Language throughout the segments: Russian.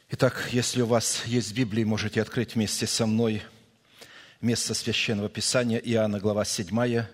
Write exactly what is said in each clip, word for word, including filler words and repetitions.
Итак, если у вас есть Библия, можете открыть вместе со мной место Священного Писания, Иоанна, глава седьмая,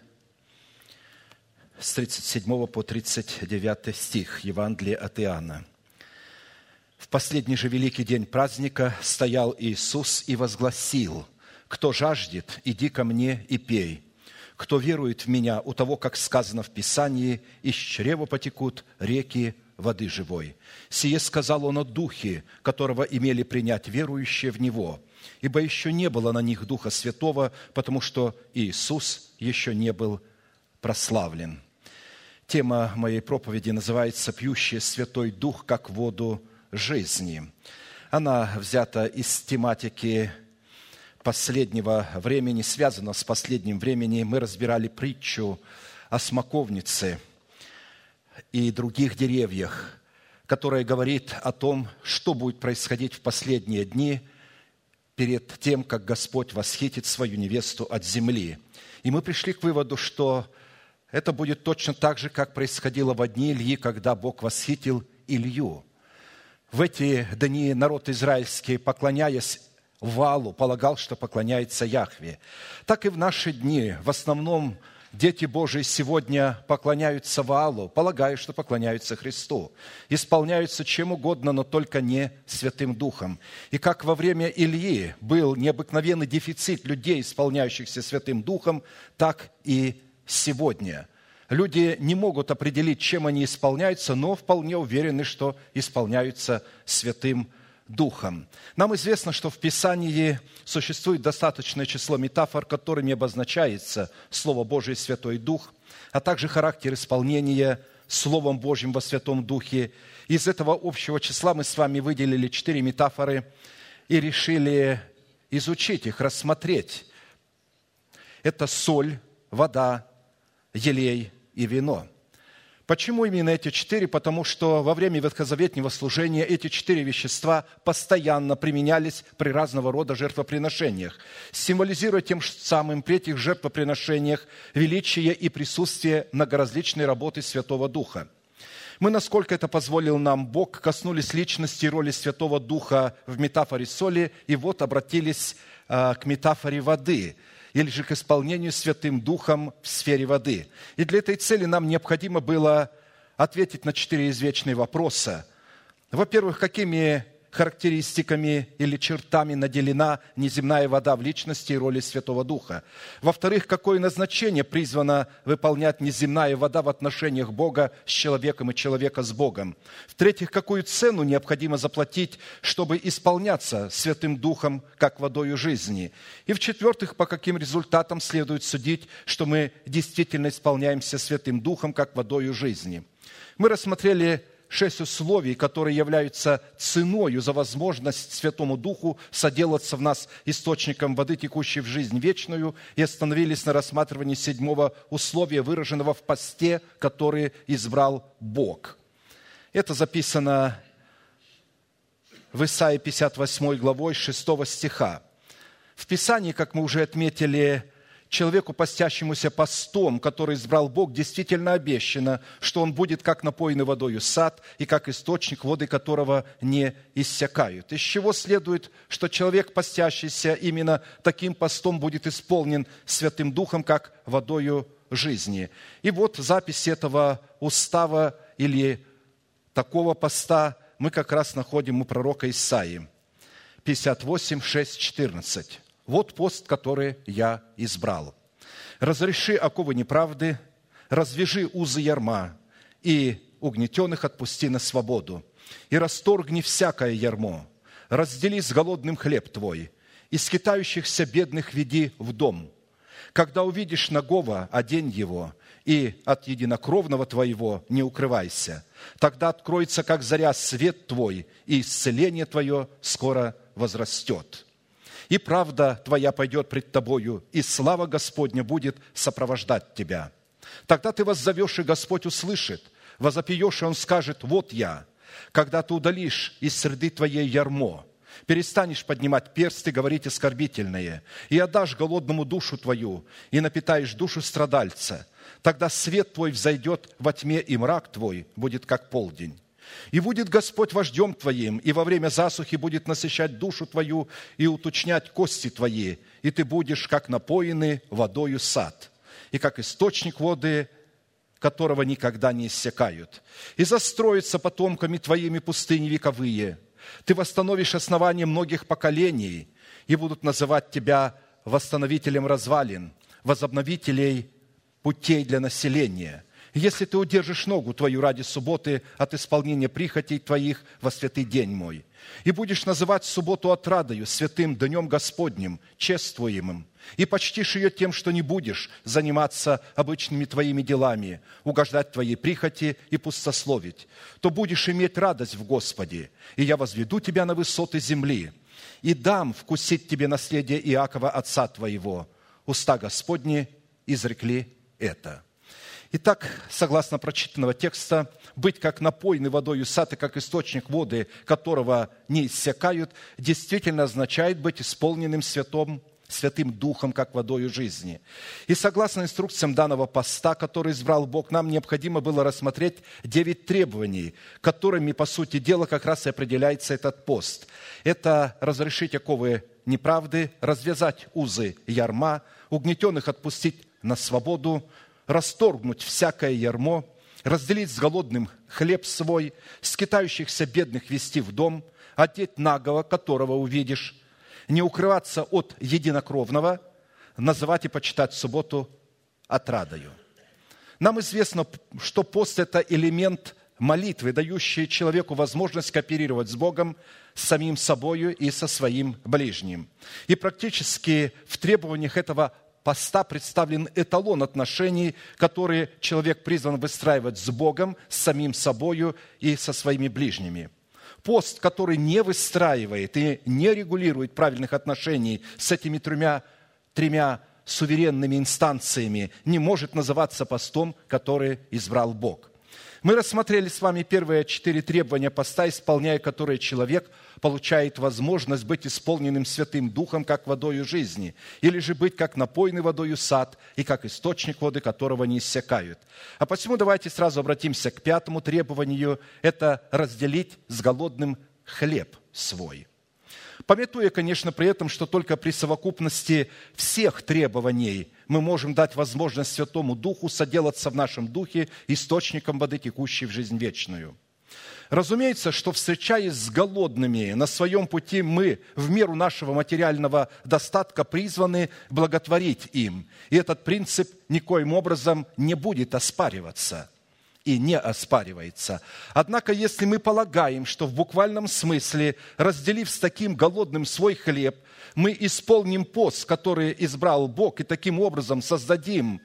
с тридцать седьмого по тридцать девятый стих, Евангелие от Иоанна. «В последний же великий день праздника стоял Иисус и возгласил: „Кто жаждет, иди ко мне и пей. Кто верует в Меня, у того, как сказано в Писании, из чрева потекут реки воды живой. Сие сказал Он о Духе, которого имели принять верующие в Него, ибо еще не было на них Духа Святого, потому что Иисус еще не был прославлен». Тема моей проповеди называется «Пьющий Святой Дух, как воду жизни». Она взята из тематики последнего времени, связана с последним временем. Мы разбирали притчу о смоковнице и других деревьях, которая говорит о том, что будет происходить в последние дни перед тем, как Господь восхитит свою невесту от земли. И мы пришли к выводу, что это будет точно так же, как происходило в дни Ильи, когда Бог восхитил Илью. В эти дни народ израильский, поклоняясь Ваалу, полагал, что поклоняется Яхве. Так и в наши дни в основном дети Божии сегодня поклоняются Ваалу, полагая, что поклоняются Христу. Исполняются чем угодно, но только не Святым Духом. И как во время Ильи был необыкновенный дефицит людей, исполняющихся Святым Духом, так и сегодня. Люди не могут определить, чем они исполняются, но вполне уверены, что исполняются Святым Духом. Нам известно, что в Писании существует достаточное число метафор, которыми обозначается Слово Божие Святой Дух, а также характер исполнения Словом Божьим во Святом Духе. Из этого общего числа мы с вами выделили четыре метафоры и решили изучить их, рассмотреть. Это соль, вода, елей и вино. Почему именно эти четыре? Потому что во время ветхозаветнего служения эти четыре вещества постоянно применялись при разного рода жертвоприношениях, символизируя тем самым при этих жертвоприношениях величие и присутствие многоразличной работы Святого Духа. Мы, насколько это позволил нам Бог, коснулись личности и роли Святого Духа в метафоре соли, и вот обратились к метафоре воды, или же к исполнению Святым Духом в сфере воды. И для этой цели нам необходимо было ответить на четыре извечные вопроса. Во-первых, какими характеристиками или чертами наделена неземная вода в личности и роли Святого Духа? Во-вторых, какое назначение призвана выполнять неземная вода в отношениях Бога с человеком и человека с Богом? В-третьих, какую цену необходимо заплатить, чтобы исполняться Святым Духом, как водою жизни? И в-четвертых, по каким результатам следует судить, что мы действительно исполняемся Святым Духом, как водою жизни? Мы рассмотрели шесть условий, которые являются ценою за возможность Святому Духу соделаться в нас источником воды, текущей в жизнь вечную, и остановились на рассматривании седьмого условия, выраженного в посте, который избрал Бог. Это записано в Исаии пятьдесят восьмой главой шестого стиха. В Писании, как мы уже отметили, человеку, постящемуся постом, который избрал Бог, действительно обещано, что он будет как напоенный водою сад и как источник, воды которого не иссякают. Из чего следует, что человек, постящийся именно таким постом, будет исполнен Святым Духом, как водою жизни. И вот запись этого устава или такого поста мы как раз находим у пророка Исаии. пятьдесят восемь, шесть, четырнадцать. «Вот пост, который я избрал. Разреши оковы неправды, развяжи узы ярма, и угнетенных отпусти на свободу, и расторгни всякое ярмо, раздели с голодным хлеб твой, и скитающихся бедных веди в дом. Когда увидишь нагого, одень его, и от единокровного твоего не укрывайся. Тогда откроется, как заря, свет твой, и исцеление твое скоро возрастет. И правда твоя пойдет пред тобою, и слава Господня будет сопровождать тебя. Тогда ты воззовешь, и Господь услышит, возопьешь, и Он скажет: вот я. Когда ты удалишь из среды твоей ярмо, перестанешь поднимать перст и говорить оскорбительное, и отдашь голодному душу твою, и напитаешь душу страдальца, тогда свет твой взойдет во тьме, и мрак твой будет как полдень. И будет Господь вождем твоим, и во время засухи будет насыщать душу твою и уточнять кости твои, и ты будешь, как напоенный водою сад, и как источник воды, которого никогда не иссякают. И застроятся потомками твоими пустыни вековые. Ты восстановишь основание многих поколений, и будут называть тебя восстановителем развалин, возобновителей путей для населения. Если ты удержишь ногу твою ради субботы от исполнения прихотей твоих во святый день мой, и будешь называть субботу отрадою, святым днем Господним, чествуемым, и почтишь ее тем, что не будешь заниматься обычными твоими делами, угождать твоей прихоти и пустословить, то будешь иметь радость в Господе, и я возведу тебя на высоты земли, и дам вкусить тебе наследие Иакова, отца твоего. Уста Господни изрекли это». Итак, согласно прочитанного текста, быть как напоенный водою сад и как источник воды, которого не иссякают, действительно означает быть исполненным святым, святым Духом, как водою жизни. И согласно инструкциям данного поста, который избрал Бог, нам необходимо было рассмотреть девять требований, которыми, по сути дела, как раз и определяется этот пост. Это разрешить оковы неправды, развязать узы ярма, угнетенных отпустить на свободу, расторгнуть всякое ярмо, разделить с голодным хлеб свой, скитающихся бедных вести в дом, одеть нагого, которого увидишь, не укрываться от единокровного, называть и почитать субботу отрадою. Нам известно, что пост – это элемент молитвы, дающий человеку возможность кооперировать с Богом, с самим собою и со своим ближним. И практически в требованиях этого поста представлен эталон отношений, которые человек призван выстраивать с Богом, с самим собою и со своими ближними. Пост, который не выстраивает и не регулирует правильных отношений с этими тремя, тремя суверенными инстанциями, не может называться постом, который избрал Бог. Мы рассмотрели с вами первые четыре требования поста, исполняя которые человек получает возможность быть исполненным Святым Духом, как водою жизни, или же быть как напоенный водою сад и как источник воды, которого не иссякают. А посему давайте сразу обратимся к пятому требованию – это разделить с голодным хлеб свой. Памятуя, конечно, при этом, что только при совокупности всех требований мы можем дать возможность Святому Духу соделаться в нашем духе источником воды, текущей в жизнь вечную. Разумеется, что, встречаясь с голодными на своем пути, мы в меру нашего материального достатка призваны благотворить им. И этот принцип никоим образом не будет оспариваться и не оспаривается. Однако, если мы полагаем, что в буквальном смысле, разделив с таким голодным свой хлеб, мы исполним пост, который избрал Бог, и таким образом создадим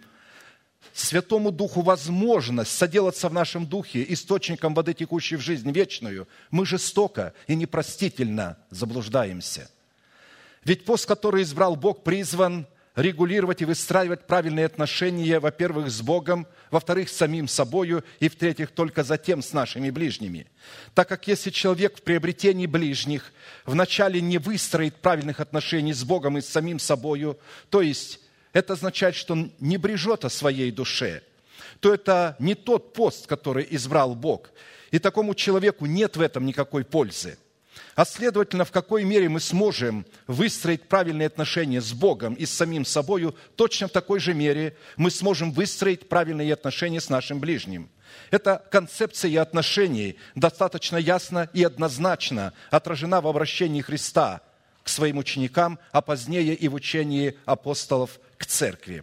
Святому Духу возможность соделаться в нашем духе источником воды, текущей в жизнь вечную, мы жестоко и непростительно заблуждаемся. Ведь пост, который избрал Бог, призван регулировать и выстраивать правильные отношения, во-первых, с Богом, во-вторых, с самим собою, и, в-третьих, только затем с нашими ближними. Так как если человек в приобретении ближних вначале не выстроит правильных отношений с Богом и с самим собою, то есть это означает, что он не брежет о своей душе, то это не тот пост, который избрал Бог. И такому человеку нет в этом никакой пользы. А следовательно, в какой мере мы сможем выстроить правильные отношения с Богом и с самим собою, точно в такой же мере мы сможем выстроить правильные отношения с нашим ближним. Эта концепция отношений достаточно ясно и однозначно отражена в обращении Христа к своим ученикам, а позднее и в учении апостолов к церкви.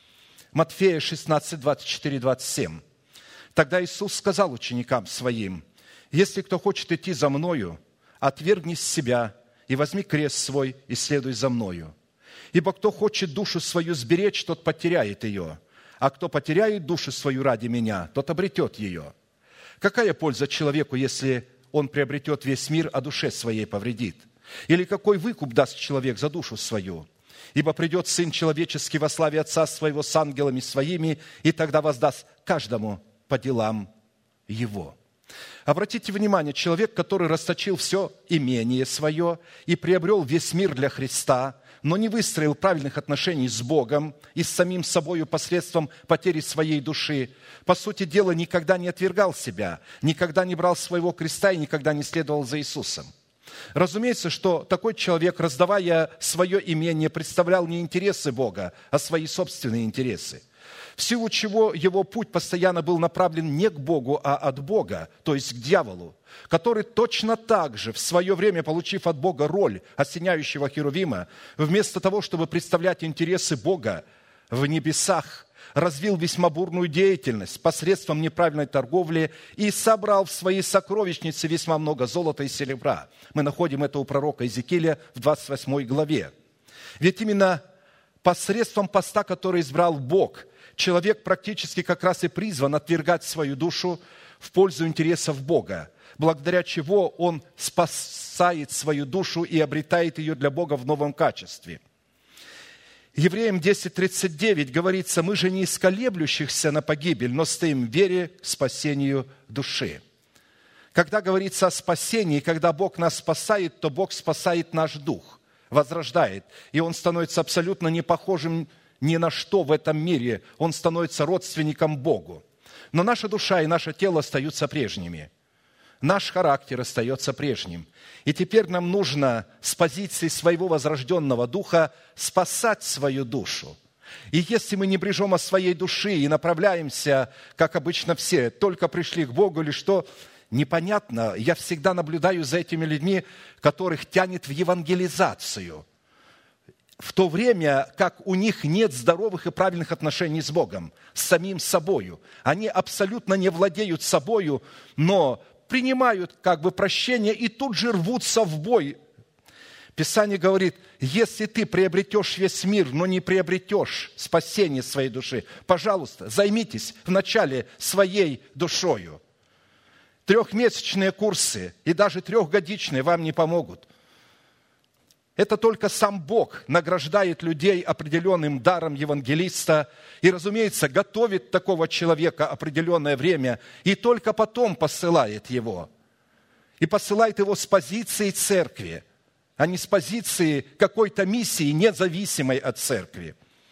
Матфея шестнадцать, двадцать четыре, двадцать семь. Тогда Иисус сказал ученикам своим: «Если кто хочет идти за Мною, отвергни себя и возьми крест свой и следуй за Мною. Ибо кто хочет душу свою сберечь, тот потеряет ее, а кто потеряет душу свою ради Меня, тот обретет ее. Какая польза человеку, если он приобретет весь мир, а душе своей повредит? Или какой выкуп даст человек за душу свою? Ибо придет Сын Человеческий во славе Отца Своего с ангелами Своими, и тогда воздаст каждому по делам Его». Обратите внимание, человек, который расточил все имение свое и приобрел весь мир для Христа, но не выстроил правильных отношений с Богом и с самим собою посредством потери своей души, по сути дела, никогда не отвергал себя, никогда не брал своего креста и никогда не следовал за Иисусом. Разумеется, что такой человек, раздавая свое имение, представлял не интересы Бога, а свои собственные интересы, в силу чего его путь постоянно был направлен не к Богу, а от Бога, то есть к дьяволу, который точно так же, в свое время получив от Бога роль осеняющего Херувима, вместо того, чтобы представлять интересы Бога в небесах, развил весьма бурную деятельность посредством неправильной торговли и собрал в свои сокровищницы весьма много золота и серебра. Мы находим это у пророка Иезекииля в двадцать восьмой главе. Ведь именно посредством поста, который избрал Бог, человек практически как раз и призван отвергать свою душу в пользу интересов Бога, благодаря чего он спасает свою душу и обретает ее для Бога в новом качестве. Евреям десять тридцать девять говорится: «Мы же не из колеблющихся на погибель, но стоим в вере к спасению души». Когда говорится о спасении, когда Бог нас спасает, то Бог спасает наш дух, возрождает, и он становится абсолютно не похожим ни на что в этом мире, он становится родственником Богу. Но наша душа и наше тело остаются прежними. Наш характер остается прежним. И теперь нам нужно с позиции своего возрожденного духа спасать свою душу. И если мы не брежем о своей душе и направляемся, как обычно все, только пришли к Богу или что, непонятно. Я всегда наблюдаю за этими людьми, которых тянет в евангелизацию, в то время как у них нет здоровых и правильных отношений с Богом, с самим собою. Они абсолютно не владеют собою, но принимают как бы прощение и тут же рвутся в бой. Писание говорит: если ты приобретешь весь мир, но не приобретешь спасение своей души, пожалуйста, займитесь вначале своей душою. Трехмесячные курсы и даже трехгодичные вам не помогут. Это только сам Бог награждает людей определенным даром евангелиста и, разумеется, готовит такого человека определенное время и только потом посылает его. И посылает его с позиции церкви, а не с позиции какой-то миссии, независимой от церкви.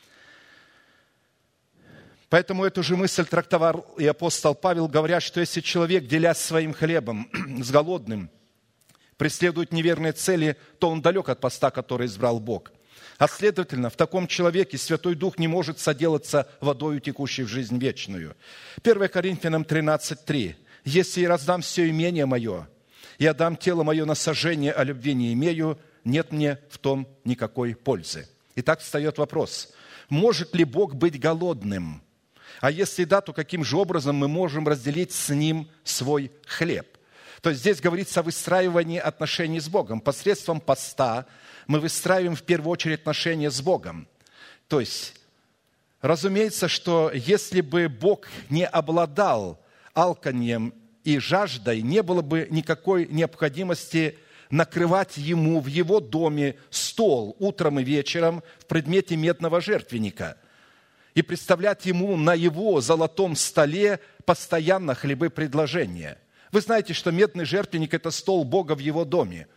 Поэтому эту же мысль трактовал и апостол Павел, говоря, что если человек, делясь своим хлебом с голодным, преследует неверные цели, то он далек от поста, который избрал Бог. А следовательно, в таком человеке Святой Дух не может соделаться водою, текущей в жизнь вечную. первое Коринфянам тринадцать три. «Если я раздам все имение мое, и отдам тело мое на сожжение, а любви не имею, нет мне в том никакой пользы». Итак, встает вопрос: может ли Бог быть голодным? А если да, то каким же образом мы можем разделить с Ним свой хлеб? То есть здесь говорится о выстраивании отношений с Богом. Посредством поста мы выстраиваем в первую очередь отношения с Богом. То есть, разумеется, что если бы Бог не обладал алканьем и жаждой, не было бы никакой необходимости накрывать Ему в Его доме стол утром и вечером в предмете медного жертвенника и представлять Ему на Его золотом столе постоянно хлебы предложения. Вы знаете, что медный жертвенник – это стол Бога в Его доме,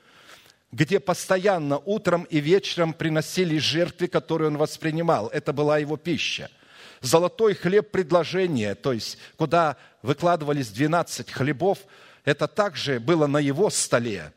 где постоянно утром и вечером приносились жертвы, которые Он воспринимал. Это была Его пища. Золотой хлеб предложения, то есть куда выкладывались двенадцать хлебов, это также было на Его столе.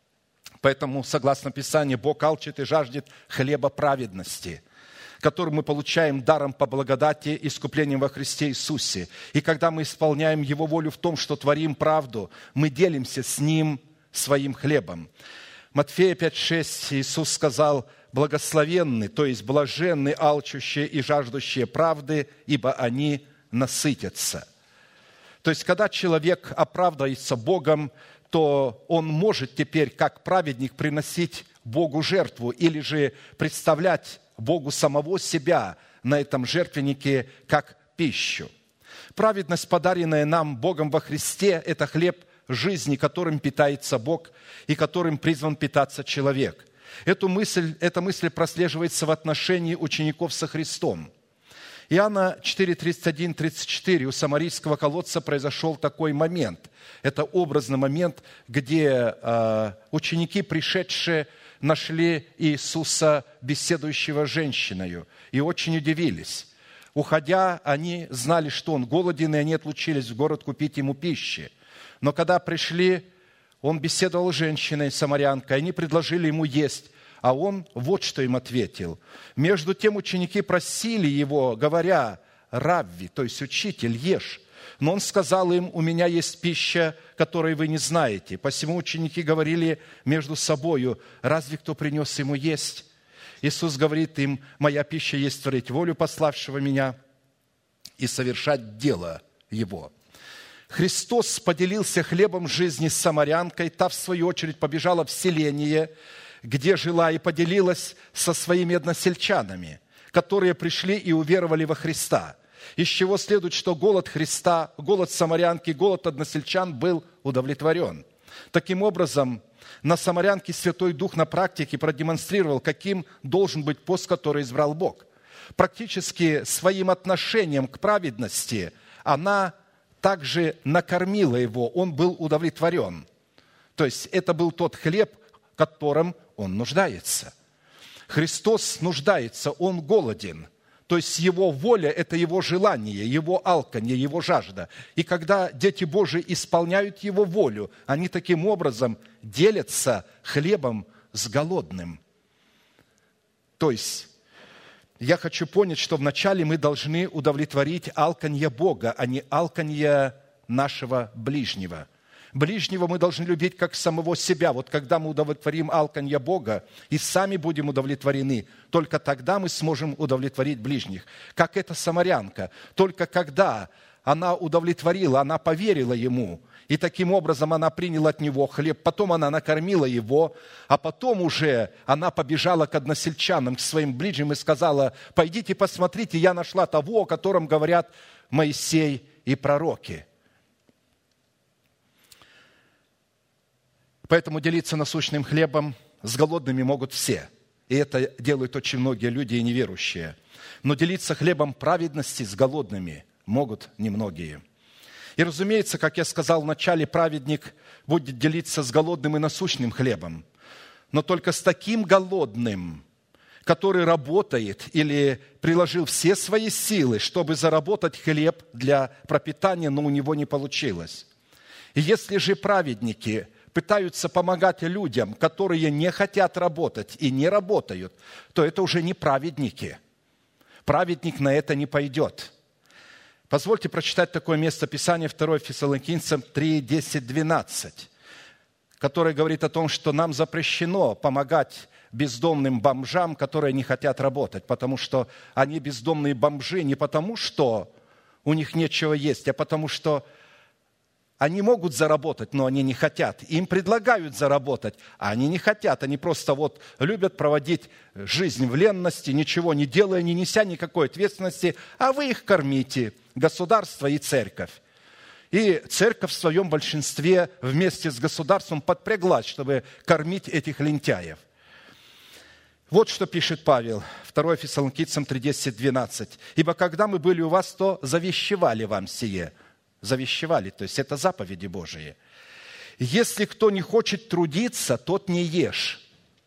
Поэтому, согласно Писанию, Бог алчит и жаждет хлеба праведности, который мы получаем даром по благодати, искуплением во Христе Иисусе. И когда мы исполняем Его волю в том, что творим правду, мы делимся с Ним своим хлебом. Матфея пять шесть Иисус сказал: «Благословенны, то есть блаженны алчущие и жаждущие правды, ибо они насытятся». То есть, когда человек оправдывается Богом, то он может теперь, как праведник, приносить Богу жертву или же представлять Богу самого себя на этом жертвеннике как пищу. Праведность, подаренная нам Богом во Христе, это хлеб жизни, которым питается Бог и которым призван питаться человек. Эту мысль, эта мысль прослеживается в отношении учеников со Христом. Иоанна четыре, тридцать один, тридцать четыре. У самарийского колодца произошел такой момент. Это образный момент, где э, ученики, пришедшие, нашли Иисуса, беседующего с женщиной, и очень удивились. Уходя, они знали, что он голоден, и они отлучились в город купить ему пищи. Но когда пришли, он беседовал с женщиной, самарянкой, они предложили ему есть, а он вот что им ответил. Между тем ученики просили его, говоря: «Равви», то есть учитель, ешь. Но он сказал им: «У меня есть пища, которой вы не знаете». Посему ученики говорили между собою: «Разве кто принес ему есть?» Иисус говорит им: «Моя пища есть творить волю пославшего меня и совершать дело его». Христос поделился хлебом жизни с самарянкой, та, в свою очередь, побежала в селение, где жила, и поделилась со своими односельчанами, которые пришли и уверовали во Христа. Из чего следует, что голод Христа, голод самарянки, голод односельчан был удовлетворен. Таким образом, на самарянке Святой Дух на практике продемонстрировал, каким должен быть пост, который избрал Бог. Практически своим отношением к праведности она также накормила его, он был удовлетворен. То есть это был тот хлеб, которым он нуждается. Христос нуждается, он голоден. То есть его воля – это его желание, его алканье, его жажда. И когда дети Божии исполняют его волю, они таким образом делятся хлебом с голодным. То есть я хочу понять, что вначале мы должны удовлетворить алканье Бога, а не алканье нашего ближнего. Ближнего мы должны любить как самого себя. Вот когда мы удовлетворим алканье Бога и сами будем удовлетворены, только тогда мы сможем удовлетворить ближних. Как эта самарянка. Только когда она удовлетворила, она поверила ему, и таким образом она приняла от него хлеб, потом она накормила его, а потом уже она побежала к односельчанам, к своим ближним и сказала: «Пойдите посмотрите, я нашла того, о котором говорят Моисей и пророки». Поэтому делиться насущным хлебом с голодными могут все. И это делают очень многие люди и неверующие. Но делиться хлебом праведности с голодными могут немногие. И, разумеется, как я сказал вначале, праведник будет делиться с голодным и насущным хлебом. Но только с таким голодным, который работает или приложил все свои силы, чтобы заработать хлеб для пропитания, но у него не получилось. И если же праведники пытаются помогать людям, которые не хотят работать и не работают, то это уже не праведники. Праведник на это не пойдет. Позвольте прочитать такое место Писания, второе Фессалоникийцам три, десять, двенадцать, которое говорит о том, что нам запрещено помогать бездомным бомжам, которые не хотят работать, потому что они бездомные бомжи не потому, что у них нечего есть, а потому что они могут заработать, но они не хотят. Им предлагают заработать, а они не хотят. Они просто вот любят проводить жизнь в ленности, ничего не делая, не неся никакой ответственности, а вы их кормите, государство и церковь. И церковь в своем большинстве вместе с государством подпряглась, чтобы кормить этих лентяев. Вот что пишет Павел, второе Фессалоникийцам три, десять, двенадцать. «Ибо когда мы были у вас, то завещевали вам сие». Завещевали, то есть это заповеди Божии. «Если кто не хочет трудиться, тот не ешь.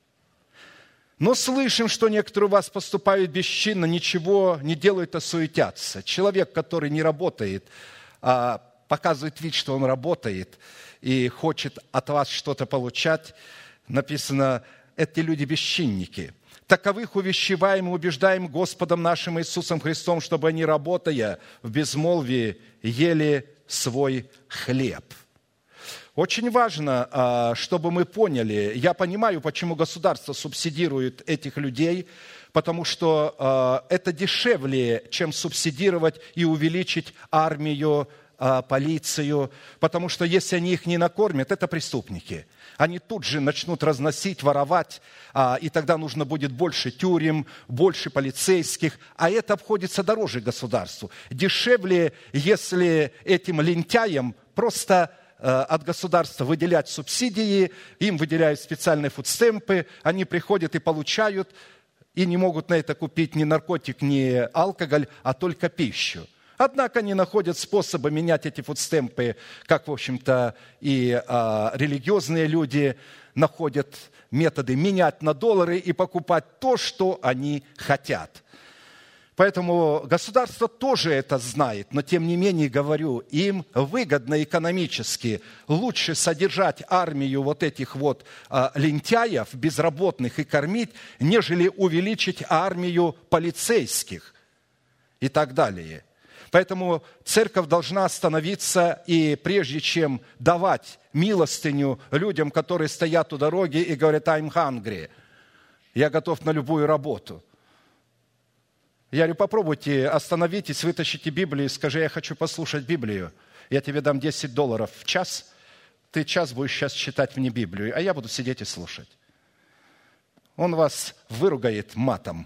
Но слышим, что некоторые у вас поступают бесчинно, ничего не делают, а суетятся». Человек, который не работает, а показывает вид, что он работает и хочет от вас что-то получать, написано, эти люди бесчинники. «Таковых увещеваем и убеждаем Господом нашим Иисусом Христом, чтобы они, работая в безмолвии, ели свой хлеб». Очень важно, чтобы мы поняли, я понимаю, почему государство субсидирует этих людей, потому что это дешевле, чем субсидировать и увеличить армию, полицию, потому что если они их не накормят, это преступники. Они тут же начнут разносить, воровать, и тогда нужно будет больше тюрем, больше полицейских, а это обходится дороже государству. Дешевле, если этим лентяям просто от государства выделять субсидии, им выделяют специальные фудстемпы, они приходят и получают и не могут на это купить ни наркотик, ни алкоголь, а только пищу. Однако они находят способы менять эти фудстемпы, как, в общем-то, и а, религиозные люди находят методы менять на доллары и покупать то, что они хотят. Поэтому государство тоже это знает, но тем не менее, говорю, им выгодно экономически лучше содержать армию вот этих вот а, лентяев, безработных и кормить, нежели увеличить армию полицейских и так далее. Поэтому церковь должна остановиться и прежде чем давать милостыню людям, которые стоят у дороги и говорят «I'm hungry», я готов на любую работу. Я говорю, попробуйте, остановитесь, вытащите Библию и скажи, я хочу послушать Библию. Я тебе дам десять долларов в час, ты час будешь сейчас читать мне Библию, а я буду сидеть и слушать. Он вас выругает матом.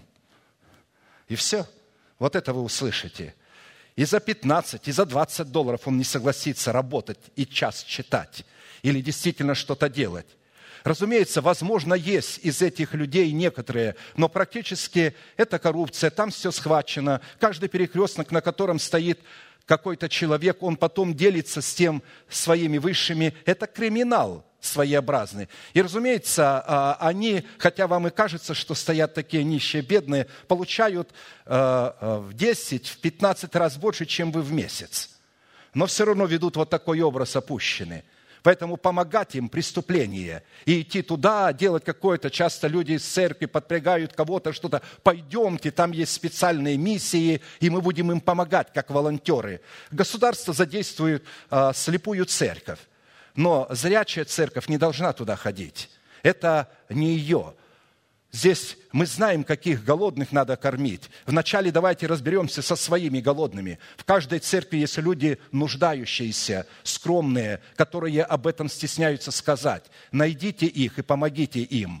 И все. Вот это вы услышите. И за пятнадцать, и за двадцать долларов он не согласится работать и час читать или действительно что-то делать. Разумеется, возможно, есть из этих людей некоторые, но практически это коррупция, там все схвачено. Каждый перекресток, на котором стоит какой-то человек, он потом делится с тем своими высшими. Это криминал своеобразный. И, разумеется, они, хотя вам и кажется, что стоят такие нищие, бедные, получают в десять, в пятнадцать раз больше, чем вы в месяц. Но все равно ведут вот такой образ опущенный. Поэтому помогать им преступление и идти туда, делать какое-то, часто люди из церкви подпрягают кого-то, что-то, пойдемте, там есть специальные миссии, и мы будем им помогать, как волонтеры. Государство задействует а, слепую церковь, но зрячая церковь не должна туда ходить. Это не ее. Здесь мы знаем, каких голодных надо кормить. Вначале давайте разберемся со своими голодными. В каждой церкви есть люди нуждающиеся, скромные, которые об этом стесняются сказать. Найдите их и помогите им.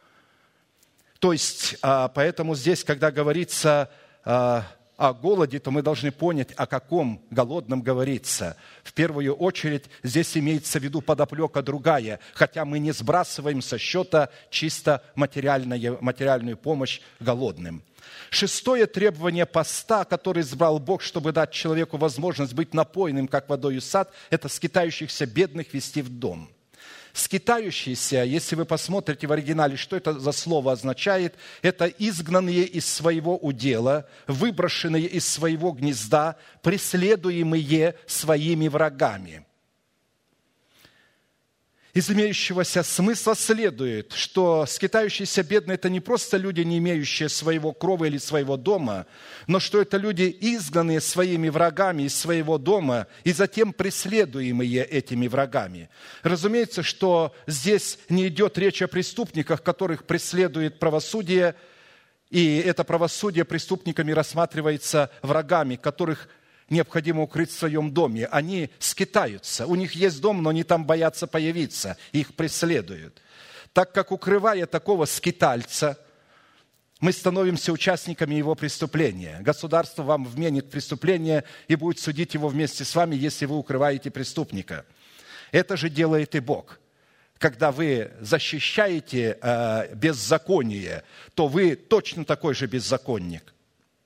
То есть, поэтому здесь, когда говорится о голоде, то мы должны понять, о каком голодном говорится. В первую очередь здесь имеется в виду подоплека другая, хотя мы не сбрасываем со счета чисто материальную, материальную помощь голодным. Шестое требование поста, который избрал Бог, чтобы дать человеку возможность быть напоенным, как водою сад, это скитающихся бедных вести в дом. Скитающиеся, если вы посмотрите в оригинале, что это за слово означает, это изгнанные из своего удела, выброшенные из своего гнезда, преследуемые своими врагами. Из имеющегося смысла следует, что скитающиеся бедные – это не просто люди, не имеющие своего крова или своего дома, но что это люди, изгнанные своими врагами из своего дома и затем преследуемые этими врагами. Разумеется, что здесь не идет речь о преступниках, которых преследует правосудие, и это правосудие преступниками рассматривается врагами, которых необходимо укрыть в своем доме. Они скитаются. У них есть дом, но они там боятся появиться. Их преследуют. Так как, укрывая такого скитальца, мы становимся участниками его преступления. Государство вам вменит преступление и будет судить его вместе с вами, если вы укрываете преступника. Это же делает и Бог. Когда вы защищаете э, беззаконие, то вы точно такой же беззаконник.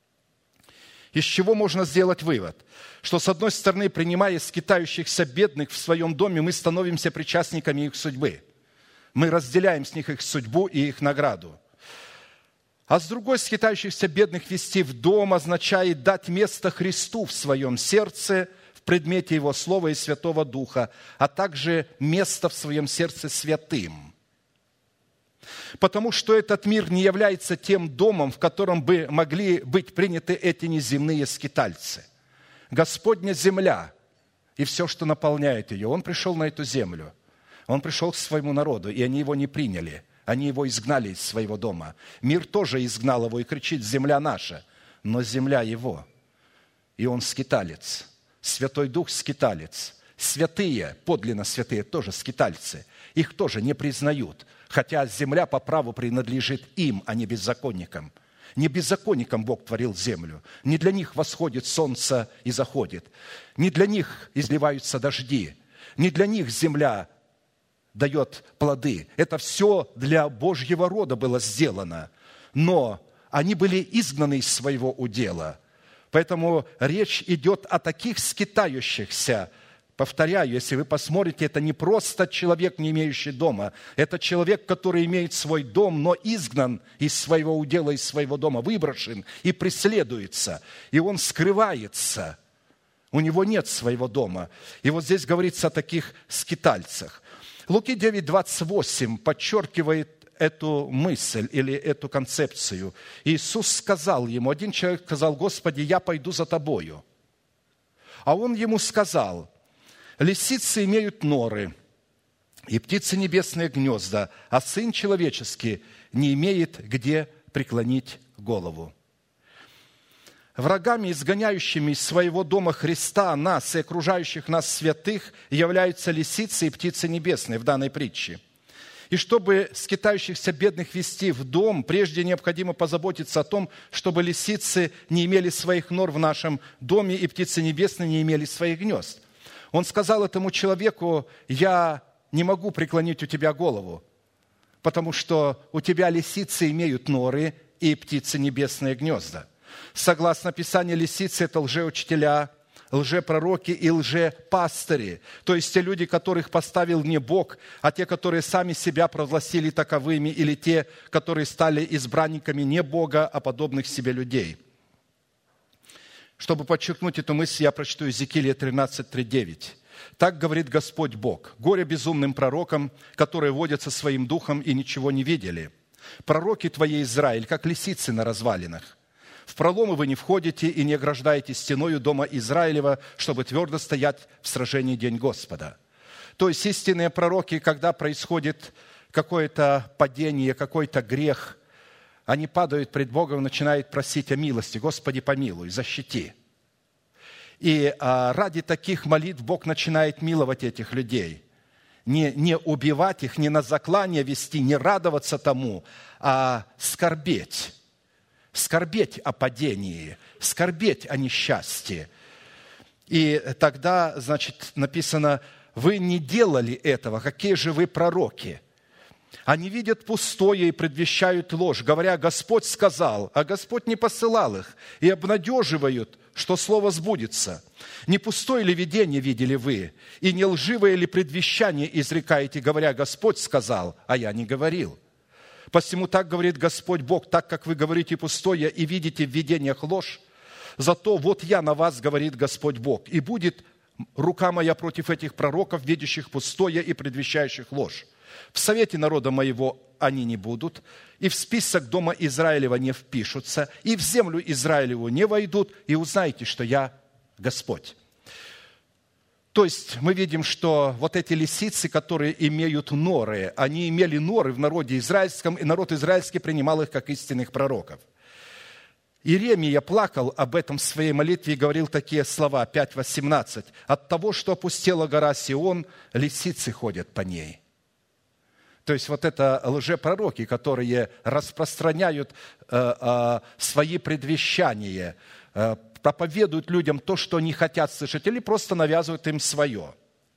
Из чего можно сделать вывод? Что, с одной стороны, принимая скитающихся бедных в своем доме, мы становимся причастниками их судьбы. Мы разделяем с них их судьбу и их награду. А с другой, скитающихся бедных вести в дом означает дать место Христу в своем сердце, в предмете Его Слова и Святого Духа, а также место в своем сердце святым. Потому что этот мир не является тем домом, в котором бы могли быть приняты эти неземные скитальцы. Господня земля и все, что наполняет ее. Он пришел на эту землю. Он пришел к своему народу, и они его не приняли. Они его изгнали из своего дома. Мир тоже изгнал его и кричит: «Земля наша», но земля его. И он скиталец. Святой Дух скиталец. Святые, подлинно святые, тоже скитальцы. Их тоже не признают. Хотя земля по праву принадлежит им, а не беззаконникам. Не беззаконникам Бог творил землю. Не для них восходит солнце и заходит. Не для них изливаются дожди. Не для них земля дает плоды. Это все для Божьего рода было сделано. Но они были изгнаны из своего удела. Поэтому речь идет о таких скитающихся. Повторяю, если вы посмотрите, это не просто человек, не имеющий дома. Это человек, который имеет свой дом, но изгнан из своего удела, из своего дома, выброшен и преследуется. И он скрывается. У него нет своего дома. И вот здесь говорится о таких скитальцах. Луки девять двадцать восемь подчеркивает эту мысль или эту концепцию. Иисус сказал ему, один человек сказал: «Господи, я пойду за Тобою». А он ему сказал: «Лисицы имеют норы, и птицы небесные гнезда, а Сын Человеческий не имеет где преклонить голову». Врагами, изгоняющими из своего дома Христа нас и окружающих нас святых, являются лисицы и птицы небесные в данной притче. И чтобы скитающихся бедных вести в дом, прежде необходимо позаботиться о том, чтобы лисицы не имели своих нор в нашем доме и птицы небесные не имели своих гнезд. Он сказал этому человеку: «Я не могу преклонить у тебя голову, потому что у тебя лисицы имеют норы и птицы небесные гнезда». Согласно Писанию, лисицы – это лжеучителя, лжепророки и лжепастыри, то есть те люди, которых поставил не Бог, а те, которые сами себя провозгласили таковыми, или те, которые стали избранниками не Бога, а подобных себе людей. Чтобы подчеркнуть эту мысль, я прочту Иезекииля тринадцать, три, девять. «Так говорит Господь Бог: горе безумным пророкам, которые водятся своим духом и ничего не видели. Пророки твои, Израиль, как лисицы на развалинах. В проломы вы не входите и не ограждаете стеною дома Израилева, чтобы твердо стоять в сражении день Господа». То есть истинные пророки, когда происходит какое-то падение, какой-то грех, они падают пред Богом и начинают просить о милости: «Господи, помилуй, защити». И а, ради таких молитв Бог начинает миловать этих людей. Не, не убивать их, не на заклание вести, не радоваться тому, а скорбеть. Скорбеть о падении, скорбеть о несчастье. И тогда, значит, написано: «Вы не делали этого, какие же вы пророки?» Они видят пустое и предвещают ложь, говоря: «Господь сказал», а Господь не посылал их, и обнадеживают, что слово сбудется. Не пустое ли видение видели вы, и не лживое ли предвещание изрекаете, говоря: «Господь сказал», а я не говорил? Посему так говорит Господь Бог: так как вы говорите пустое и видите в видениях ложь, зато вот я на вас, говорит Господь Бог, и будет рука моя против этих пророков, видящих пустое и предвещающих ложь. В совете народа моего они не будут, и в список дома Израилева не впишутся, и в землю Израилеву не войдут, и узнаете, что я Господь». То есть мы видим, что вот эти лисицы, которые имеют норы, они имели норы в народе израильском, и народ израильский принимал их как истинных пророков. Иеремия плакал об этом в своей молитве и говорил такие слова, пять восемнадцать. «От того, что опустела гора Сион, лисицы ходят по ней». То есть вот это лжепророки, которые распространяют э, э, свои предвещания, э, проповедуют людям то, что они хотят слышать, или просто навязывают им свое.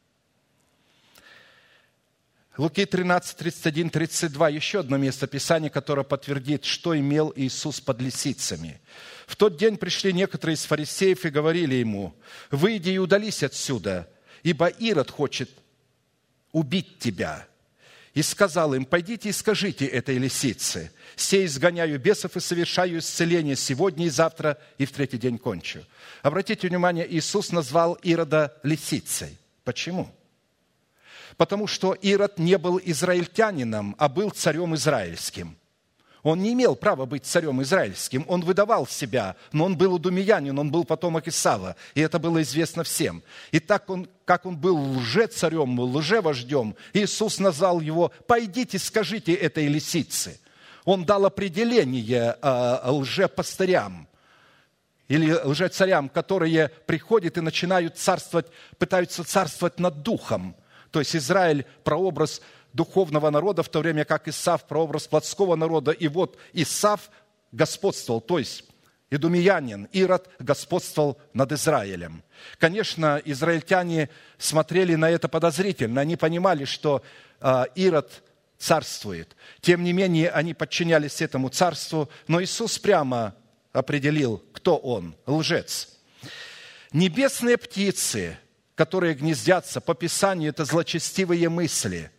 Луки тринадцать, тридцать один, тридцать два, еще одно место Писания, которое подтвердит, что имел Иисус под лисицами. «В тот день пришли некоторые из фарисеев и говорили ему: выйди и удались отсюда, ибо Ирод хочет убить тебя. И сказал им: пойдите и скажите этой лисице: сей изгоняю бесов и совершаю исцеление сегодня и завтра, и в третий день кончу». Обратите внимание, Иисус назвал Ирода лисицей. Почему? Потому что Ирод не был израильтянином, а был царем израильским. Он не имел права быть царем израильским, он выдавал себя, но он был идумеянин, он был потомок Исава, и это было известно всем. И так он, как он был лже-царем, лже-вождем, Иисус назвал его: «Пойдите, скажите этой лисице». Он дал определение э, лже-пастырям или лже-царям, которые приходят и начинают царствовать, пытаются царствовать над духом. То есть Израиль – прообраз духовного народа, в то время как Исав – прообраз плотского народа. И вот Исав господствовал, то есть идумеянин, Ирод господствовал над Израилем. Конечно, израильтяне смотрели на это подозрительно. Они понимали, что Ирод царствует. Тем не менее, они подчинялись этому царству, но Иисус прямо определил, кто Он – лжец. Небесные птицы, которые гнездятся, по Писанию, это злочестивые мысли.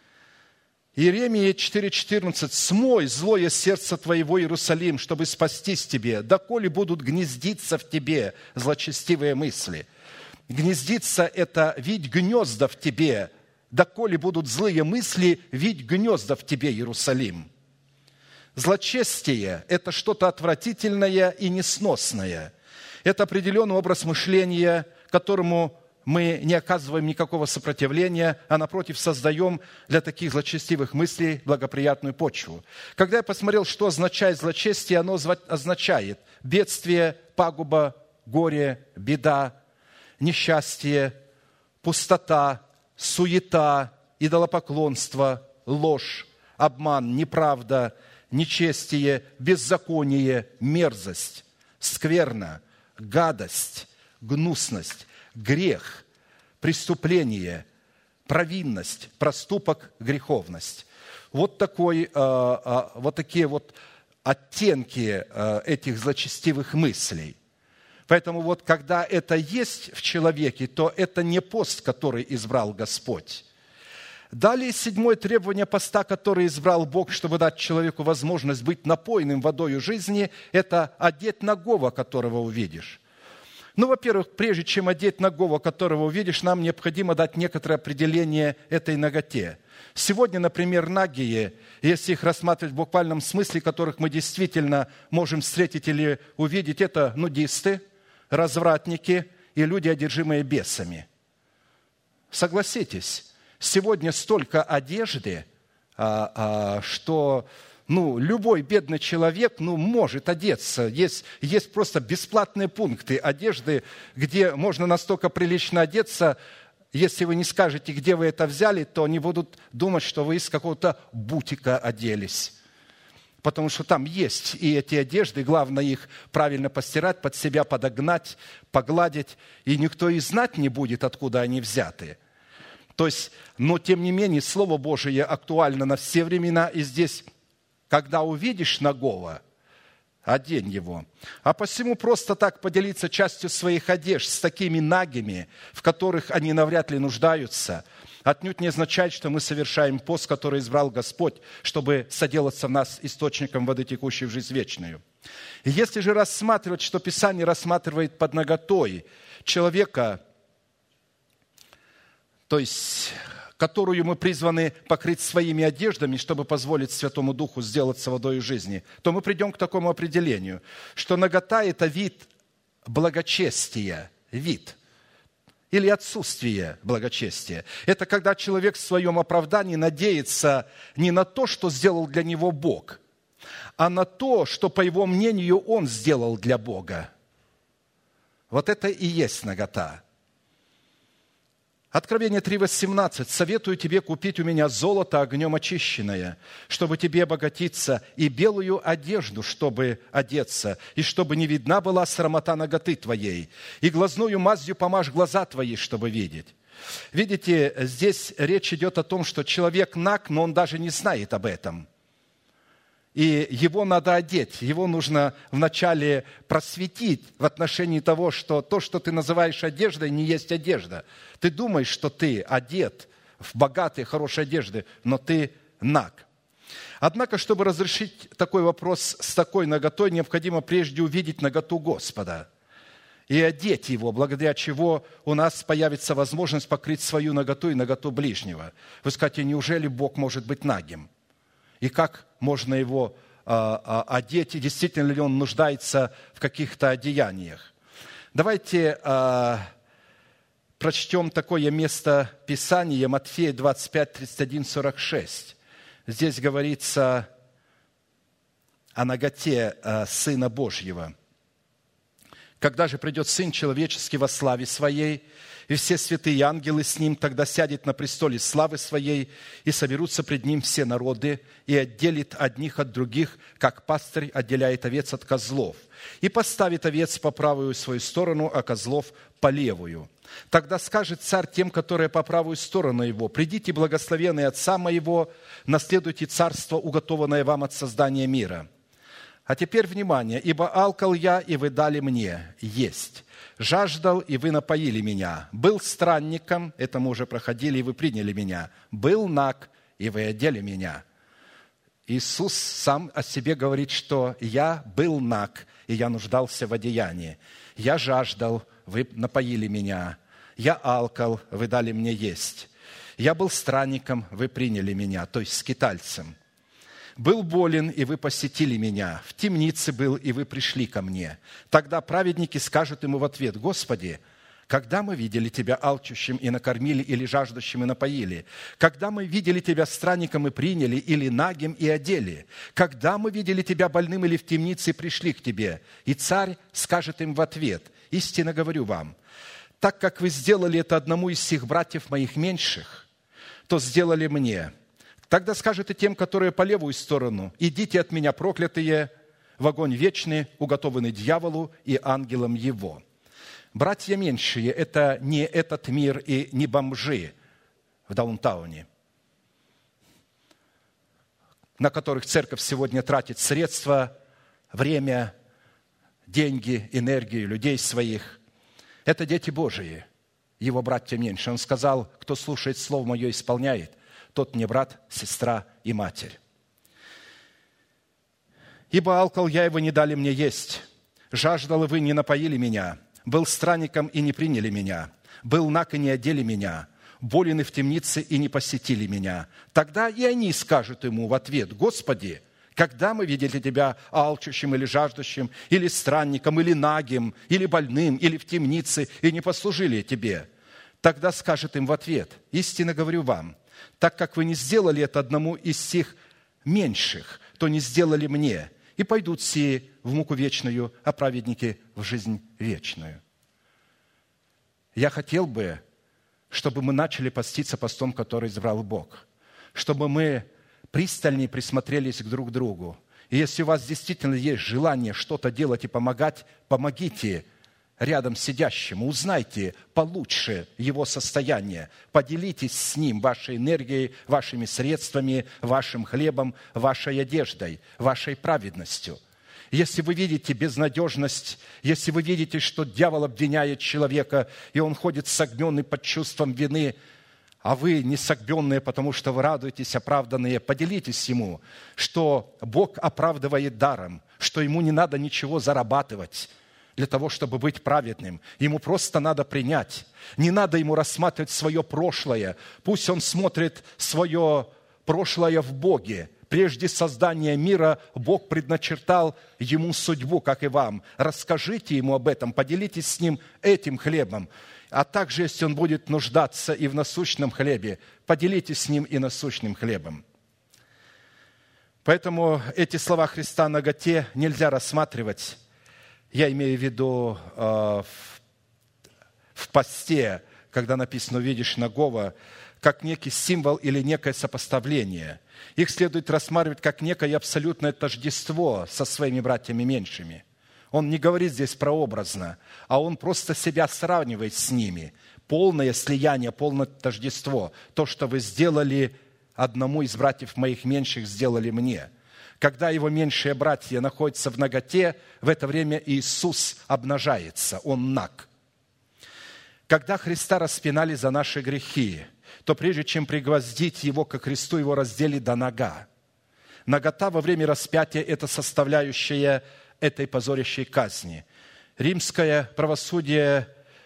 Иеремия четыре четырнадцать. «Смой злое сердце твоего, Иерусалим, чтобы спастись тебе, доколе будут гнездиться в тебе злочестивые мысли». Гнездиться – это вить гнезда в тебе, доколе будут злые мысли, вить гнезда в тебе, Иерусалим. Злочестие – это что-то отвратительное и несносное. Это определенный образ мышления, которому мы не оказываем никакого сопротивления, а напротив создаем для таких злочестивых мыслей благоприятную почву. Когда я посмотрел, что означает злочестие, оно означает бедствие, пагуба, горе, беда, несчастье, пустота, суета, идолопоклонство, ложь, обман, неправда, нечестие, беззаконие, мерзость, скверна, гадость, гнусность, грех, преступление, провинность, проступок, греховность. Вот, такой, вот такие вот оттенки этих злочестивых мыслей. Поэтому вот когда это есть в человеке, то это не пост, который избрал Господь. Далее седьмое требование поста, который избрал Бог, чтобы дать человеку возможность быть напоенным водою жизни, это одеть нагого, которого увидишь. Ну, во-первых, прежде чем одеть нагого, которого увидишь, нам необходимо дать некоторое определение этой наготе. Сегодня, например, нагие, если их рассматривать в буквальном смысле, которых мы действительно можем встретить или увидеть, это нудисты, развратники и люди, одержимые бесами. Согласитесь, сегодня столько одежды, что ну, любой бедный человек ну, может одеться. Есть, есть просто бесплатные пункты одежды, где можно настолько прилично одеться. Если вы не скажете, где вы это взяли, то они будут думать, что вы из какого-то бутика оделись. Потому что там есть и эти одежды, главное их правильно постирать, под себя подогнать, погладить, и никто и знать не будет, откуда они взяты. То есть, но тем не менее, Слово Божие актуально на все времена, и здесь, когда увидишь нагого, одень его. А посему просто так поделиться частью своих одежд с такими нагими, в которых они навряд ли нуждаются, отнюдь не означает, что мы совершаем пост, который избрал Господь, чтобы соделаться в нас источником воды, текущей в жизнь вечную. И если же рассматривать, что Писание рассматривает под наготой человека, то есть которую мы призваны покрыть своими одеждами, чтобы позволить Святому Духу сделаться водой жизни, то мы придем к такому определению, что нагота – это вид благочестия, вид – или отсутствие благочестия. Это когда человек в своем оправдании надеется не на то, что сделал для него Бог, а на то, что, по его мнению, он сделал для Бога. Вот это и есть нагота. Откровение три восемнадцать. «Советую тебе купить у меня золото огнем очищенное, чтобы тебе обогатиться, и белую одежду, чтобы одеться, и чтобы не видна была срамота наготы твоей, и глазную мазью помажь глаза твои, чтобы видеть». Видите, здесь речь идет о том, что человек наг, но он даже не знает об этом. И его надо одеть, его нужно вначале просветить в отношении того, что то, что ты называешь одеждой, не есть одежда. Ты думаешь, что ты одет в богатые, хорошие одежды, но ты наг. Однако, чтобы разрешить такой вопрос с такой наготой, необходимо прежде увидеть наготу Господа и одеть его, благодаря чего у нас появится возможность покрыть свою наготу и наготу ближнего. Вы скажете, неужели Бог может быть нагим? И как можно его а, а, одеть, и действительно ли он нуждается в каких-то одеяниях. Давайте а, прочтем такое место Писания, Матфея двадцать пять, тридцать один, сорок шесть. Здесь говорится о наготе а, Сына Божьего. «Когда же придет Сын Человеческий во славе Своей, и все святые ангелы с Ним, тогда сядет на престоле славы Своей, и соберутся пред Ним все народы, и отделит одних от других, как пастырь отделяет овец от козлов, и поставит овец по правую свою сторону, а козлов по левую. Тогда скажет царь тем, которые по правую сторону его: придите, благословенные Отца моего, наследуйте царство, уготованное вам от создания мира. А теперь внимание: ибо алкал я, и вы дали мне есть, жаждал, и вы напоили меня, был странником, это мы уже проходили, и вы приняли меня, был наг, и вы одели меня». Иисус сам о себе говорит, что «я был наг, и я нуждался в одеянии, я жаждал, вы напоили меня, я алкал, вы дали мне есть, я был странником, вы приняли меня», то есть скитальцем. «Был болен, и вы посетили меня, в темнице был, и вы пришли ко мне». Тогда праведники скажут ему в ответ: «Господи, когда мы видели Тебя алчущим и накормили, или жаждущим и напоили? Когда мы видели Тебя странником и приняли, или нагим и одели? Когда мы видели Тебя больным или в темнице и пришли к Тебе?» И царь скажет им в ответ: «Истинно говорю вам, так как вы сделали это одному из сих братьев моих меньших, то сделали мне». Тогда скажет и тем, которые по левую сторону: «Идите от меня, проклятые, в огонь вечный, уготованный дьяволу и ангелам его». Братья меньшие – это не этот мир и не бомжи в даунтауне, на которых церковь сегодня тратит средства, время, деньги, энергию, людей своих. Это дети Божии, его братья меньше. Он сказал: «Кто слушает слово мое и исполняет, тот мне брат, сестра и матерь». «Ибо алкал я, и вы не дали мне есть, жаждал, и вы не напоили меня, был странником, и не приняли меня, был наг, и не одели меня, болен и в темнице, и не посетили меня». Тогда и они скажут ему в ответ: «Господи, когда мы видели Тебя алчущим или жаждущим, или странником, или нагим, или больным, или в темнице, и не послужили Тебе?» Тогда скажет им в ответ: «Истинно говорю вам, так как вы не сделали это одному из сих меньших, то не сделали мне, и пойдут сии в муку вечную, а праведники в жизнь вечную». Я хотел бы, чтобы мы начали поститься постом, который избрал Бог, чтобы мы пристальнее присмотрелись к друг другу. И если у вас действительно есть желание что-то делать и помогать, помогите рядом сидящему, узнайте получше его состояние, поделитесь с ним вашей энергией, вашими средствами, вашим хлебом, вашей одеждой, вашей праведностью. Если вы видите безнадежность, если вы видите, что дьявол обвиняет человека, и он ходит согбенный под чувством вины, а вы не согбенные, потому что вы радуетесь, оправданные, поделитесь ему, что Бог оправдывает даром, что ему не надо ничего зарабатывать для того, чтобы быть праведным. Ему просто надо принять. Не надо ему рассматривать свое прошлое. Пусть он смотрит свое прошлое в Боге. Прежде создания мира Бог предначертал ему судьбу, как и вам. Расскажите ему об этом, поделитесь с ним этим хлебом. А также, если он будет нуждаться и в насущном хлебе, поделитесь с ним и насущным хлебом. Поэтому эти слова Христа о наготе нельзя рассматривать, я имею в виду э, в, в посте, когда написано «увидишь нагого», как некий символ или некое сопоставление. Их следует рассматривать как некое абсолютное тождество со своими братьями меньшими. Он не говорит здесь прообразно, а он просто себя сравнивает с ними. Полное слияние, полное тождество. То, что вы сделали одному из братьев моих меньших, сделали мне. Когда его меньшие братья находятся в наготе, в это время Иисус обнажается, Он наг. Когда Христа распинали за наши грехи, то прежде чем пригвоздить Его ко кресту, Его раздели до нога. Нагота во время распятия – это составляющая этой позорящей казни. Римское правосудие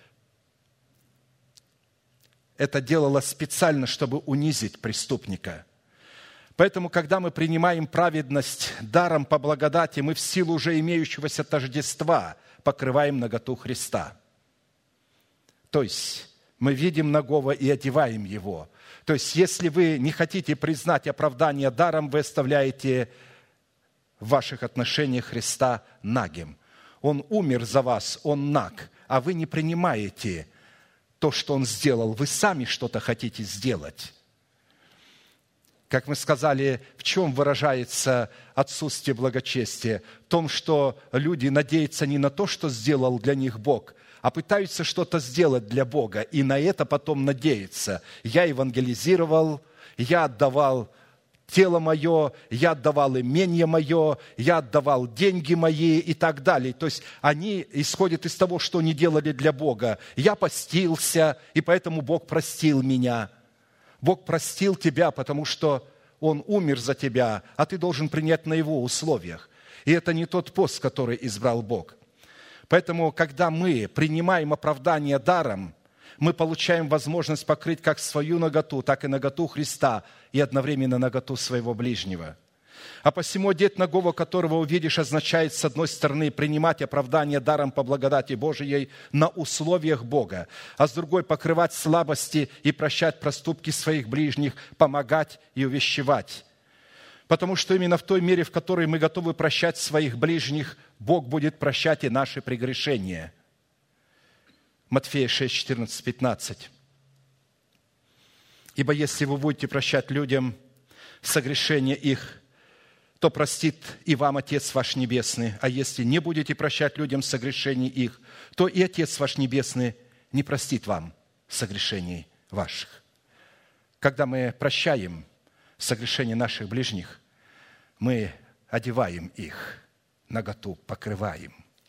это делало специально, чтобы унизить преступника. Поэтому, когда мы принимаем праведность даром по благодати, мы в силу уже имеющегося тождества покрываем наготу Христа. То есть мы видим нагого и одеваем его. То есть если вы не хотите признать оправдание даром, вы оставляете в ваших отношениях Христа нагим. Он умер за вас, Он наг, а вы не принимаете то, что Он сделал. Вы сами что-то хотите сделать. Как мы сказали, в чем выражается отсутствие благочестия? В том, что люди надеются не на то, что сделал для них Бог, а пытаются что-то сделать для Бога, и на это потом надеются. Я евангелизировал, я отдавал тело мое, я отдавал имение мое, я отдавал деньги мои и так далее. То есть они исходят из того, что они делали для Бога. Я постился, и поэтому Бог простил меня. Бог простил тебя, потому что Он умер за тебя, а ты должен принять на Его условиях. И это не тот пост, который избрал Бог. Поэтому, когда мы принимаем оправдание даром, мы получаем возможность покрыть как свою наготу, так и наготу Христа и одновременно наготу своего ближнего. А посему одеть нагого, которого увидишь, означает, с одной стороны, принимать оправдание даром по благодати Божией на условиях Бога, а с другой – покрывать слабости и прощать проступки своих ближних, помогать и увещевать. Потому что именно в той мере, в которой мы готовы прощать своих ближних, Бог будет прощать и наши прегрешения. Матфея шесть, четырнадцать, пятнадцать. «Ибо если вы будете прощать людям согрешения их, то простит и вам Отец ваш Небесный. А если не будете прощать людям согрешений их, то и Отец ваш Небесный не простит вам согрешений ваших». Когда мы прощаем согрешения наших ближних, мы одеваем их наготу, покрываем.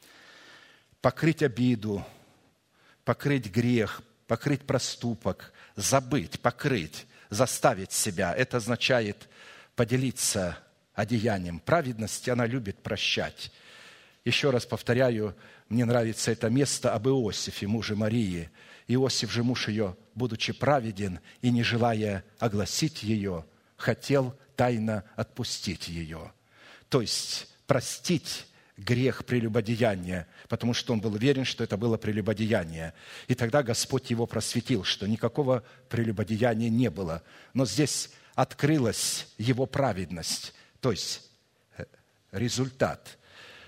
Покрыть обиду, покрыть грех, покрыть проступок, забыть, покрыть, заставить себя. Это означает поделиться одеянием. Праведность, она любит прощать. Еще раз повторяю, мне нравится это место об Иосифе, муже Марии. Иосиф же, муж ее, будучи праведен и не желая огласить ее, хотел тайно отпустить ее. То есть простить грех прелюбодеяния, потому что он был уверен, что это было прелюбодеяние. И тогда Господь его просветил, что никакого прелюбодеяния не было. Но здесь открылась его праведность, то есть результат.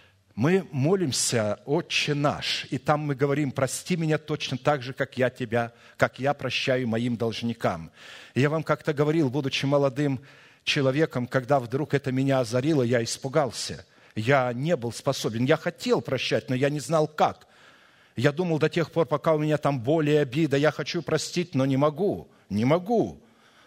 Мы молимся «Отче наш», и там мы говорим: «Прости меня точно так же, как я тебя, как я прощаю моим должникам». И я вам как-то говорил, будучи молодым человеком, когда вдруг это меня озарило, я испугался. Я не был способен. Я хотел прощать, но я не знал, как. Я думал до тех пор, пока у меня там боль и обида, я хочу простить, но не могу, не могу.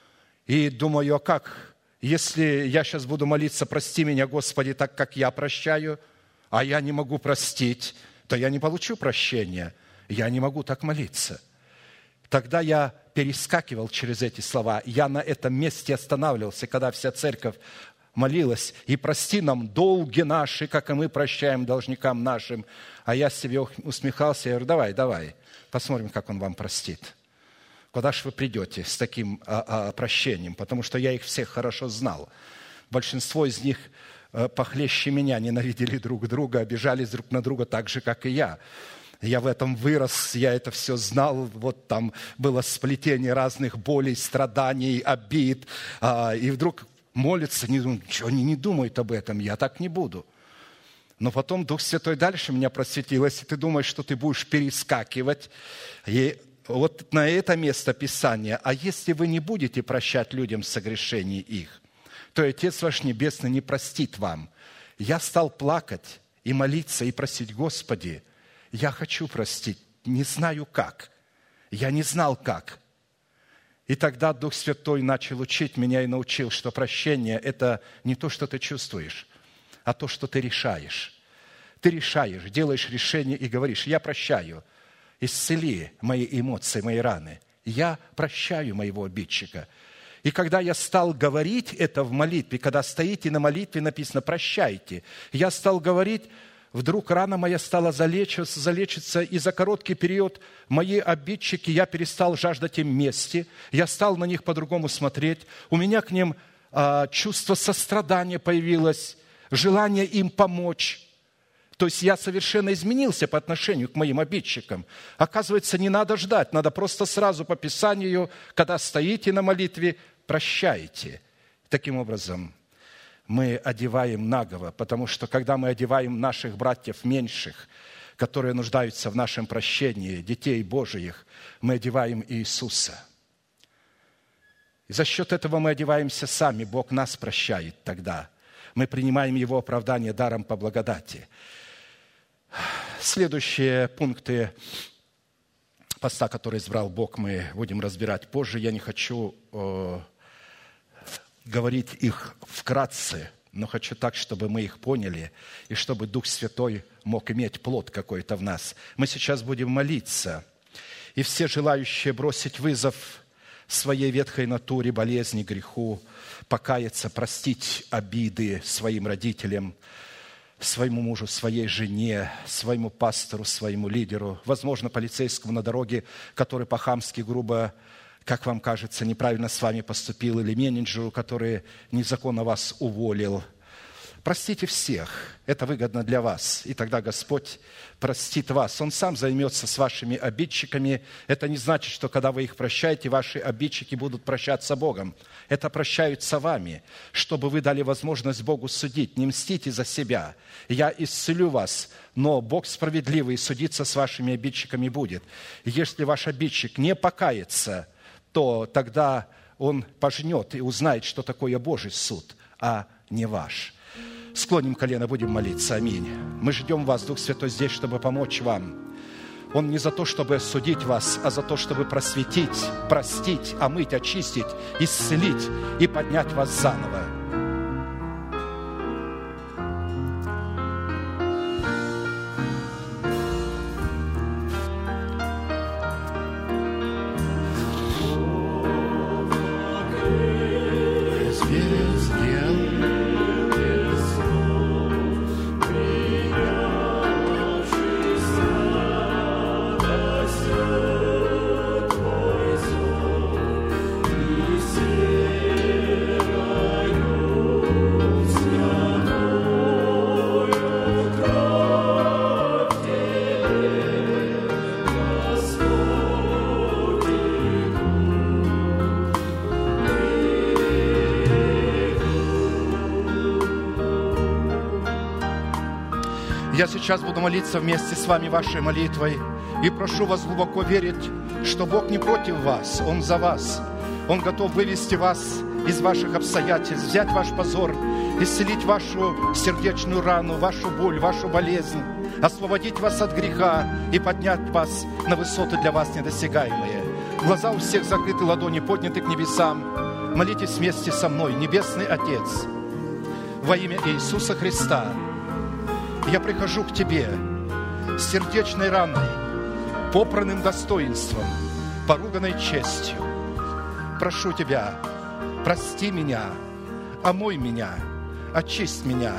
И думаю, а как? Если я сейчас буду молиться: «Прости меня, Господи, так, как я прощаю», а я не могу простить, то я не получу прощения. Я не могу так молиться. Тогда я перескакивал через эти слова. Я на этом месте останавливался, когда вся церковь молилась: «И прости нам долги наши, как и мы прощаем должникам нашим». А я себе усмехался, я говорю: давай, давай, посмотрим, как он вам простит. Куда ж вы придете с таким а, а, прощением? Потому что я их всех хорошо знал. Большинство из них похлеще меня ненавидели друг друга, обижались друг на друга так же, как и я. Я в этом вырос, я это все знал. Вот там было сплетение разных болей, страданий, обид. И вдруг молятся, не думают, что они не думают об этом, я так не буду. Но потом Дух Святой дальше меня просветил. Если ты думаешь, что ты будешь перескакивать, и вот на это место Писания: «А если вы не будете прощать людям согрешений их, то Отец ваш Небесный не простит вам». Я стал плакать и молиться, и просить: «Господи, я хочу простить, не знаю как». Я не знал как. И тогда Дух Святой начал учить меня и научил, что прощение – это не то, что ты чувствуешь, а то, что ты решаешь. Ты решаешь, делаешь решение и говоришь: «Я прощаю, исцели мои эмоции, мои раны. Я прощаю моего обидчика». И когда я стал говорить это в молитве, когда стоите на молитве, написано «прощайте», я стал говорить, вдруг рана моя стала залечиваться, залечиться, и за короткий период мои обидчики, я перестал жаждать им мести, я стал на них по-другому смотреть, у меня к ним а, чувство сострадания появилось, желание им помочь. То есть я совершенно изменился по отношению к моим обидчикам. Оказывается, не надо ждать, надо просто сразу по Писанию, когда стоите на молитве, прощайте. Таким образом, мы одеваем нагого, потому что когда мы одеваем наших братьев меньших, которые нуждаются в нашем прощении, детей Божиих, мы одеваем Иисуса. И за счет этого мы одеваемся сами, Бог нас прощает тогда. Мы принимаем Его оправдание даром по благодати. Следующие пункты поста, который избрал Бог, мы будем разбирать позже. Я не хочу э, говорить их вкратце, но хочу так, чтобы мы их поняли, и чтобы Дух Святой мог иметь плод какой-то в нас. Мы сейчас будем молиться, и все желающие бросить вызов своей ветхой натуре, болезни, греху, покаяться, простить обиды своим родителям, своему мужу, своей жене, своему пастору, своему лидеру, возможно, полицейскому на дороге, который по-хамски грубо, как вам кажется, неправильно с вами поступил, или менеджеру, который незаконно вас уволил. Простите всех, это выгодно для вас, и тогда Господь простит вас. Он сам займется с вашими обидчиками. Это не значит, что когда вы их прощаете, ваши обидчики будут прощаться Богом. Это прощаются вами, чтобы вы дали возможность Богу судить. Не мстите за себя. Я исцелю вас, но Бог справедливый, и судиться с вашими обидчиками будет. Если ваш обидчик не покается, то тогда он пожнет и узнает, что такое Божий суд, а не ваш. Склоним колено, будем молиться. Аминь. Мы ждем вас, Дух Святой, здесь, чтобы помочь вам. Он не за то, чтобы судить вас, а за то, чтобы просветить, простить, омыть, очистить, исцелить и поднять вас заново. Я сейчас буду молиться вместе с вами вашей молитвой и прошу вас глубоко верить, что Бог не против вас, Он за вас. Он готов вывести вас из ваших обстоятельств, взять ваш позор, исцелить вашу сердечную рану, вашу боль, вашу болезнь, освободить вас от греха и поднять вас на высоты для вас недосягаемые. Глаза у всех закрыты, ладони подняты к небесам. Молитесь вместе со мной, Небесный Отец, во имя Иисуса Христа. Я прихожу к Тебе с сердечной раной, попранным достоинством, поруганной честью. Прошу Тебя, прости меня, омой меня, очисть меня.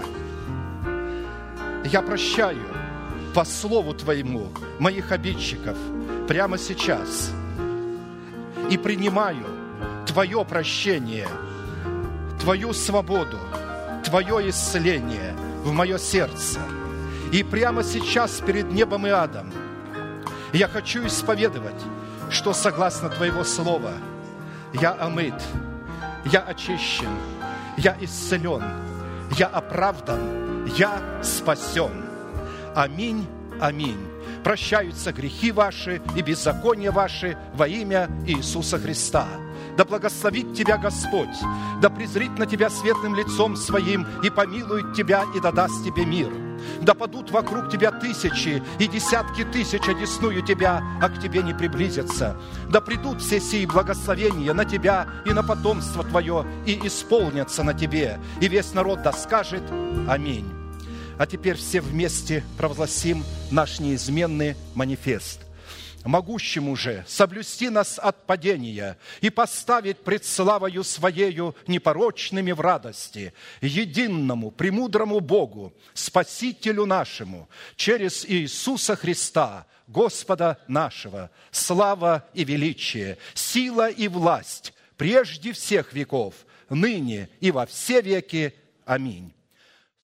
Я прощаю по слову Твоему моих обидчиков прямо сейчас и принимаю Твое прощение, Твою свободу, Твое исцеление в мое сердце. И прямо сейчас перед небом и адом я хочу исповедовать, что согласно Твоего слова я омыт, я очищен, я исцелен, я оправдан, я спасен. Аминь, аминь. Прощаются грехи ваши и беззакония ваши во имя Иисуса Христа. Да благословит тебя Господь, да презрит на тебя светлым лицом своим и помилует тебя и да даст тебе мир. Да падут вокруг тебя тысячи и десятки тысяч одесную тебя, а к тебе не приблизятся. Да придут все сии благословения на тебя и на потомство твое, и исполнятся на тебе. И весь народ да скажет аминь. А теперь все вместе провозгласим наш неизменный манифест. Могущему же соблюсти нас от падения и поставить пред славою Своею непорочными в радости, единому, премудрому Богу, Спасителю нашему, через Иисуса Христа, Господа нашего, слава и величие, сила и власть, прежде всех веков, ныне и во все веки. Аминь.